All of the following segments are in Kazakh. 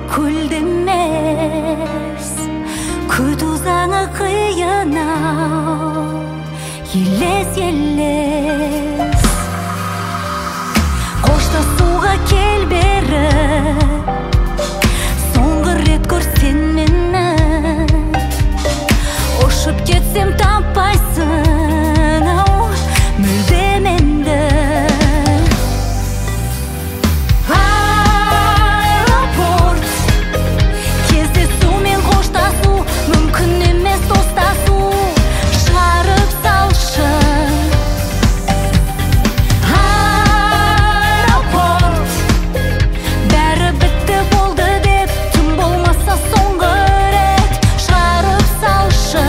Kul demez Kuduzanı kıyına Yelez yelez Koşta suğa kel beri Soңғы рет көрсен мені Ұшып кетсем таппайсың мүлдем енді Аэропорт Кездесу мен қоштасу мүмкін емес достасу Шығарып салшы Аэропорт Бәрі бітті болды деп Түн болмаса соңғы рет Шығарып салшы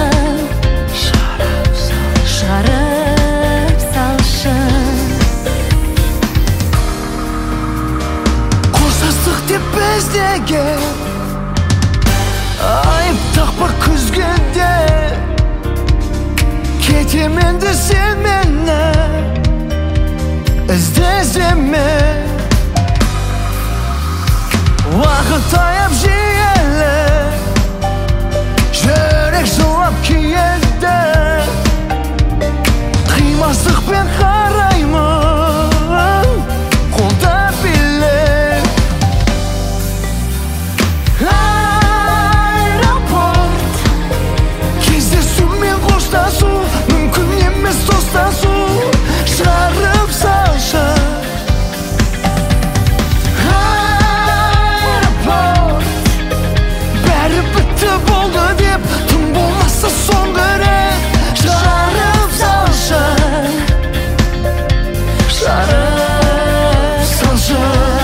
Шығарып салшы Қоштастық деп біздеге Айып тақпа күзгенде Кетем енді сен мені іздесеме Уақыт аяп жиелі Жүрек жылап киелді Қимастықпен қараймын Қолда билет Аэропорт Кездесу мен қоштасу мүмкін емес достасу Шығарып салшы Аэропорт Бәрі бітті болды деп Түн болмаса соңғы рет Шығарып салшы Шығарып салшы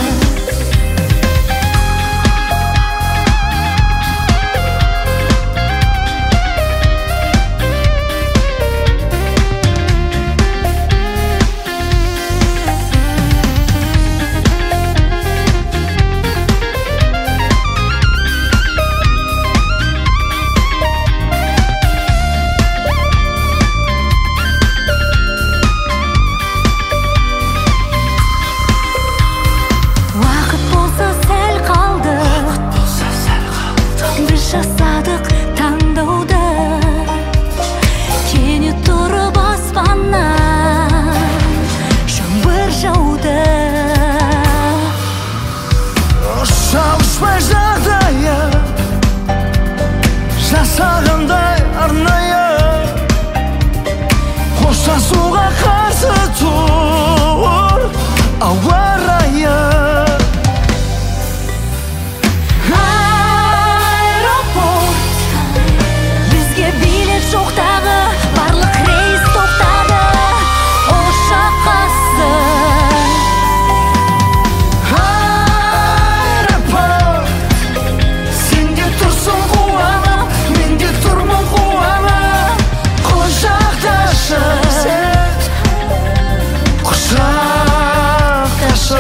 Уақыт болса сәл қалды Біз жасадық таңдауды Кенет тұрып аспаннан Жаңбыр жауды Шалышпай жағдайы Жасағандай арнайы Қоштасуға қарсы тұр Ауа райы Аэропорт Бізге билет жоқ тағы Барлық рейс тоқтады Ұшаққасың Аэропорт Сен де тұрсың қуанып Мен де тұрмын қуанып Құшақташы Құшақташы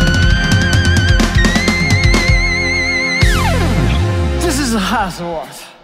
This is a house of what?